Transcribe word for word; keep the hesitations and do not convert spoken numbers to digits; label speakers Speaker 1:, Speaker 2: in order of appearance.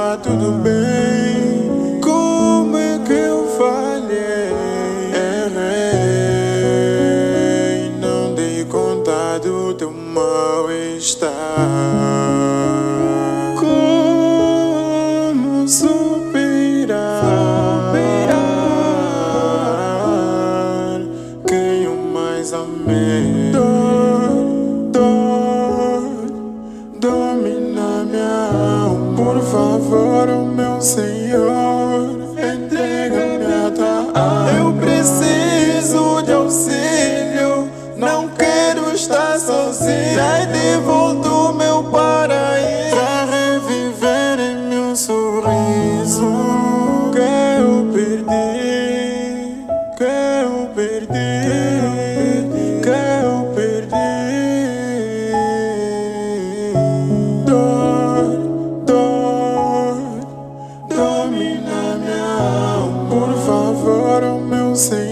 Speaker 1: tá tudo bem. Como é que eu falhei? Errei, não dei conta do teu mal-estar. Como superar quem eu mais amei? Dor, dor, domina minha alma. Por favor, oh meu Senhor, entrega-me a tua alma. Eu preciso de auxílio, não quero estar sozinho. Traz de volta o meu paraíso pra reviver em meu sorriso. Que eu perdi, que eu perdi, que eu perdi. Dor, dor, domina minha alma. Por favor, oh meu Senhor,